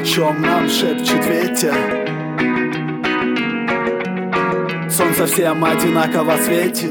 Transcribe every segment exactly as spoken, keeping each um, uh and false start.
чем нам шепчет ветер. Солнце всем одинаково светит.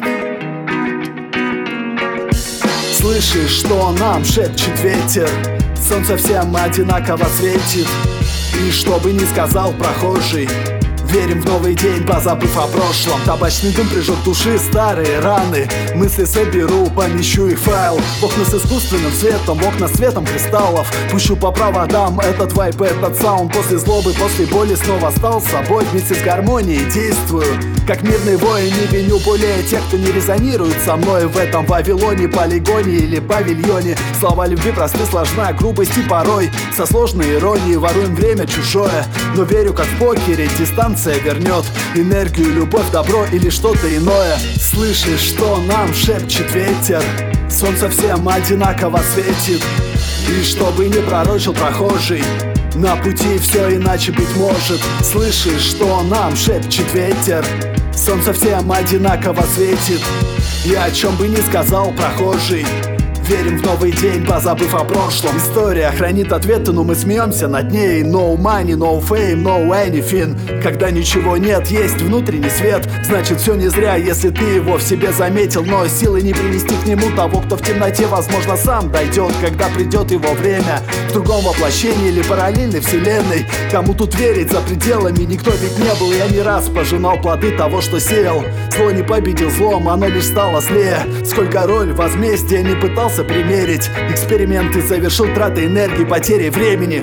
Слышишь, что нам шепчет ветер? Солнце всем одинаково светит. И что бы ни сказал прохожий, верим в новый день, позабыв о прошлом. Табачный дым прижег души старые раны. Мысли соберу, помещу их в файл. В окна с искусственным светом, в окна с светом кристаллов. Пущу по проводам этот вайп, этот саунд. После злобы, после боли снова стал собой. Вместе с гармонией действую, как мирный воин. Не виню более тех, кто не резонирует со мной в этом Вавилоне, полигоне или павильоне. Слова любви просты, сложна грубость и порой со сложной иронией воруем время чужое. Но верю, как в покере, дистанция вернет энергию, любовь, добро или что-то иное. Слышишь, что нам шепчет ветер? Солнце всем одинаково светит. И чтобы не пророчил прохожий, на пути все иначе быть может. Слышишь, что нам шепчет ветер? Солнце всем одинаково светит. И о чем бы ни сказал прохожий, верим в новый день, позабыв о прошлом. История хранит ответы, но мы смеемся над ней. No money, no fame, no anything. Когда ничего нет, есть внутренний свет. Значит, все не зря, если ты его в себе заметил. Но силы не принести к нему того, кто в темноте, возможно, сам дойдет, когда придет его время. В другом воплощении или параллельной вселенной. Кому тут верить за пределами никто ведь не был. Я не раз пожинал плоды того, что сеял. Зло не победил злом, оно лишь стало злее. Сколько роль возмездия не пытался примерить. Эксперименты завершил тратой энергии, потери времени.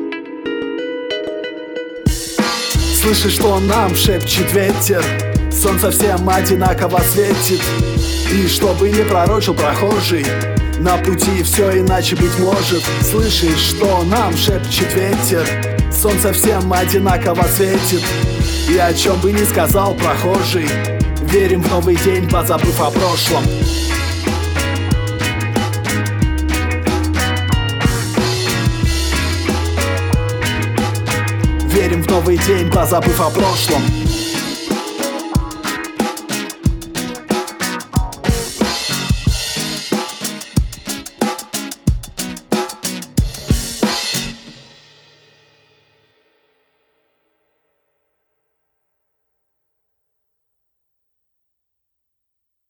Слышишь, что нам шепчет ветер? Солнце всем одинаково светит. И чтобы не пророчил прохожий, на пути все иначе быть может. Слышишь, что нам шепчет ветер? Солнце всем одинаково светит. И о чем бы ни сказал прохожий, верим в новый день, позабыв о прошлом. Верим в новый день, позабыв о прошлом.